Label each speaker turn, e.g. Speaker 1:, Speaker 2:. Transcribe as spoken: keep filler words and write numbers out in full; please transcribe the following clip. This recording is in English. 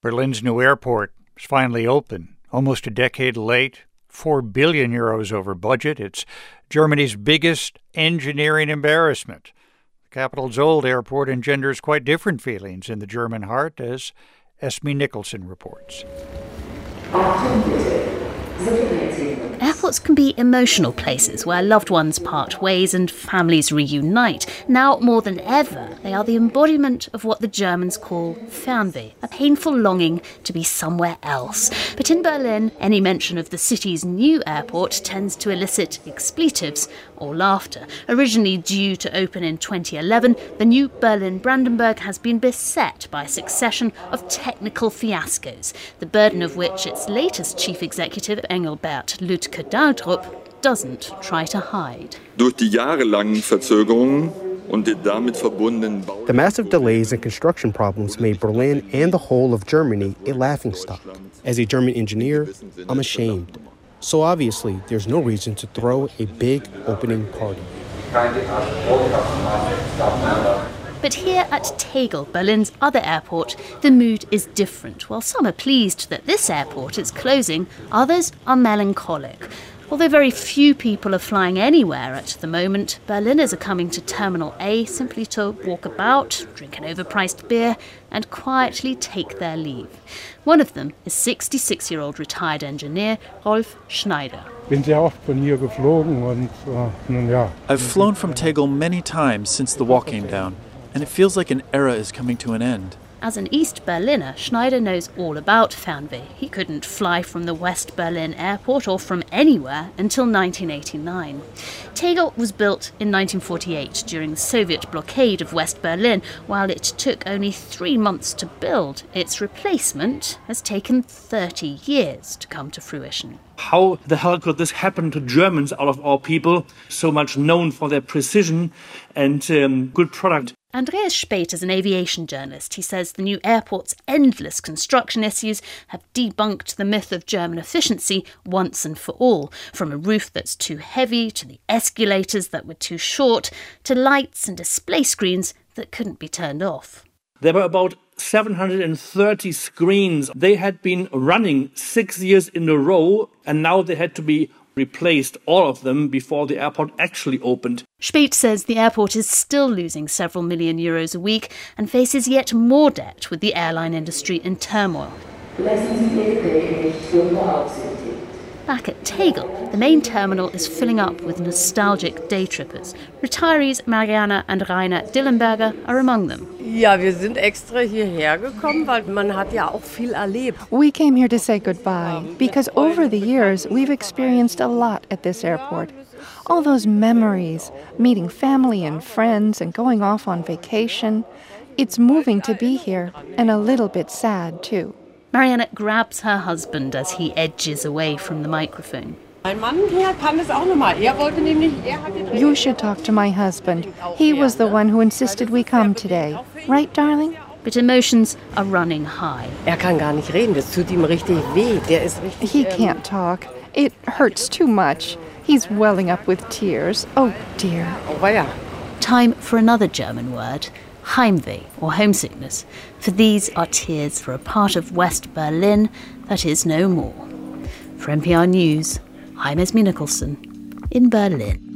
Speaker 1: Berlin's new airport is finally open, almost a decade late, four billion euros over budget. It's Germany's biggest engineering embarrassment. The capital's old airport engenders quite different feelings in the German heart, as Esme Nicholson reports.
Speaker 2: Airports can be emotional places where loved ones part ways and families reunite. Now, more than ever, they are the embodiment of what the Germans call Fernweh, a painful longing to be somewhere else. But in Berlin, any mention of the city's new airport tends to elicit expletives or laughter. Originally due to open in twenty eleven, the new Berlin-Brandenburg has been beset by a succession of technical fiascos, the burden of which its latest chief executive, Engelbert Lütke-Daldrup, doesn't try to hide.
Speaker 3: The massive delays and construction problems made Berlin and the whole of Germany a laughingstock. As a German engineer, I'm ashamed. So obviously, there's no reason to throw a big opening party.
Speaker 2: But here at Tegel, Berlin's other airport, the mood is different. While some are pleased that this airport is closing, others are melancholic. Although very few people are flying anywhere at the moment, Berliners are coming to Terminal A simply to walk about, drink an overpriced beer, and quietly take their leave. One of them is sixty-six-year-old retired engineer Rolf Schneider.
Speaker 4: I've flown from Tegel many times since the wall came down, and it feels like an era is coming to an end.
Speaker 2: As an East Berliner, Schneider knows all about Fernweh. He couldn't fly from the West Berlin airport or from anywhere until nineteen eighty-nine. Tegel was built in nineteen forty-eight during the Soviet blockade of West Berlin. While it took only three months to build, its replacement has taken thirty years to come to fruition.
Speaker 5: How the hell could this happen to Germans out of all people, so much known for their precision and um, good product?
Speaker 2: Andreas Speth is an aviation journalist. He says the new airport's endless construction issues have debunked the myth of German efficiency once and for all. From a roof that's too heavy, to the escalators that were too short, to lights and display screens that couldn't be turned off.
Speaker 5: There were about seven hundred thirty screens. They had been running six years in a row, and now they had to be replaced, all of them, before the airport actually opened.
Speaker 2: Speth says the airport is still losing several million euros a week and faces yet more debt with the airline industry in turmoil. Back at Tegel, the main terminal is filling up with nostalgic day trippers. Retirees Mariana and Rainer Dillenberger are among them.
Speaker 6: Ja, wir sind extra hierher gekommen, weil man hat ja auch viel erlebt.
Speaker 7: We came here to say goodbye because over the years we've experienced a lot at this airport. All those memories, meeting family and friends and going off on vacation. It's moving to be here and a little bit sad too.
Speaker 2: Mariana grabs her husband as he edges away from the microphone.
Speaker 7: You should talk to my husband. He was the one who insisted we come today. Right, darling?
Speaker 2: But emotions are running high.
Speaker 7: He can't talk. It hurts too much. He's welling up with tears. Oh, dear.
Speaker 2: Time for another German word. Heimweh, or homesickness, for these are tears for a part of West Berlin that is no more. For N P R News, I'm Esme Nicholson in Berlin.